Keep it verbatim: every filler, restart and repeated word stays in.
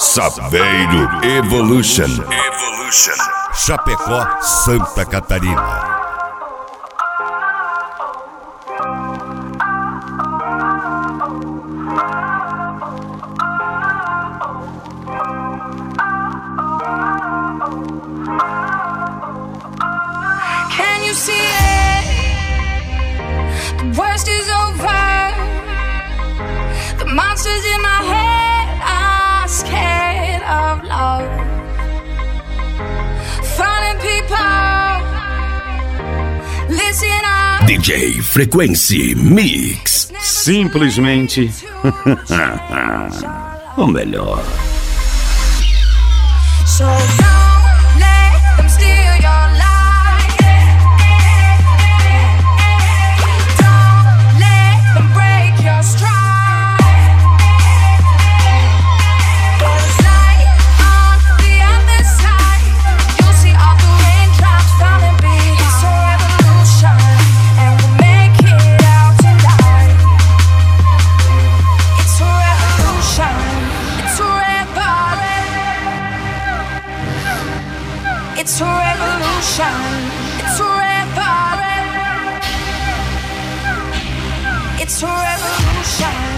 Saveiro Evolution. Evolution. Chapecó, Santa Catarina. Can you see it? The worst is over. The monsters in my head are scared of love. Finding people, listen up. D J Frequency Mix. Simplesmente o melhor. So don't let them steal your life. Don't let them break your stride. There's light on the other side. You'll see all the raindrops falling behind. It's a revolution, and we'll make it out tonight. It's a revolution. It's a revolution. It's a revolution. It's a revolution. It's a revolution.